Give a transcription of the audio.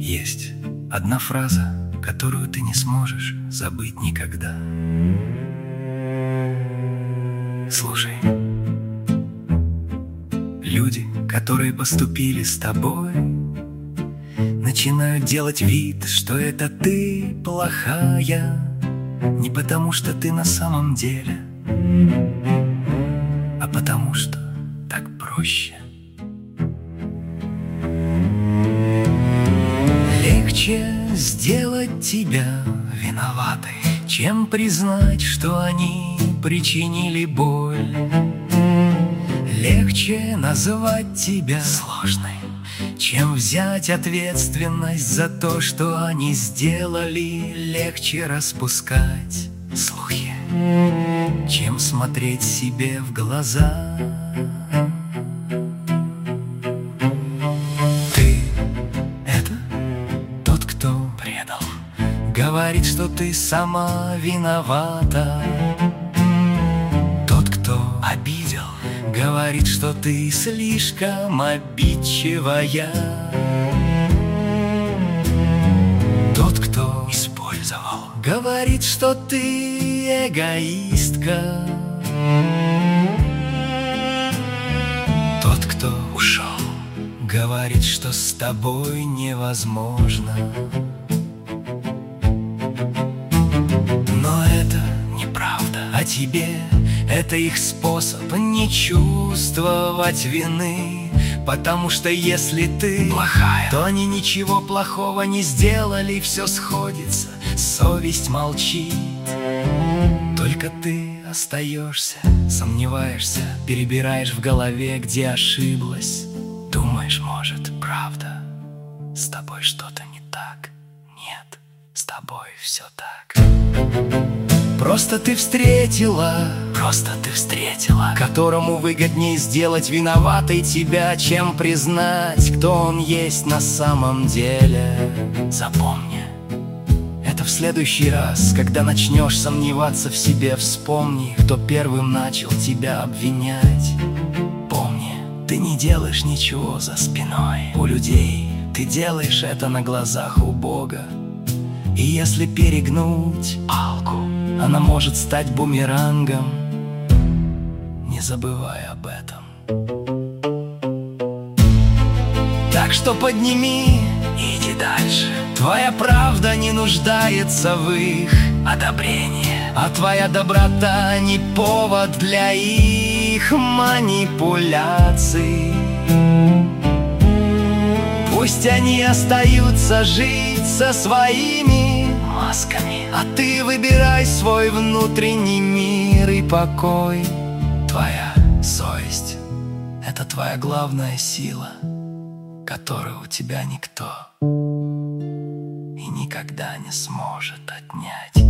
Есть одна фраза, которую ты не сможешь забыть никогда. Слушай. Люди, которые поступили с тобой, начинают делать вид, что это ты плохая, не потому что ты на самом деле, а потому что так проще. Легче сделать тебя виноватой, чем признать, что они причинили боль. Легче называть тебя сложной, чем взять ответственность за то, что они сделали. Легче распускать слухи, чем смотреть себе в глаза. Ты — это тот, кто предал, говорит, что ты сама виновата. Тот, кто обидел, говорит, что ты слишком обидчивая. Тот, кто использовал, говорит, что ты эгоистка. Тот, кто ушел, говорит, что с тобой невозможно. Но это неправда о тебе. Это их способ не чувствовать вины, потому что если ты плохая, то они ничего плохого не сделали. Все сходится, совесть молчит. Только ты остаешься, сомневаешься, перебираешь в голове, где ошиблась. Думаешь, может, правда, с тобой что-то не так. Нет, с тобой все так. Просто ты встретила, которому выгоднее сделать виноватой тебя, чем признать, кто он есть на самом деле. Запомни, это в следующий раз, когда начнешь сомневаться в себе, вспомни, кто первым начал тебя обвинять. Помни, ты не делаешь ничего за спиной у людей, ты делаешь это на глазах у Бога. И если перегнуть палку, она может стать бумерангом. Не забывай об этом. Так что подними и иди дальше. Твоя правда не нуждается в их одобрении, а твоя доброта не повод для их манипуляций. Пусть они остаются жить со своими масками, а ты выбирай свой внутренний мир и покой. Твоя совесть — это твоя главная сила, которую у тебя никто и никогда не сможет отнять.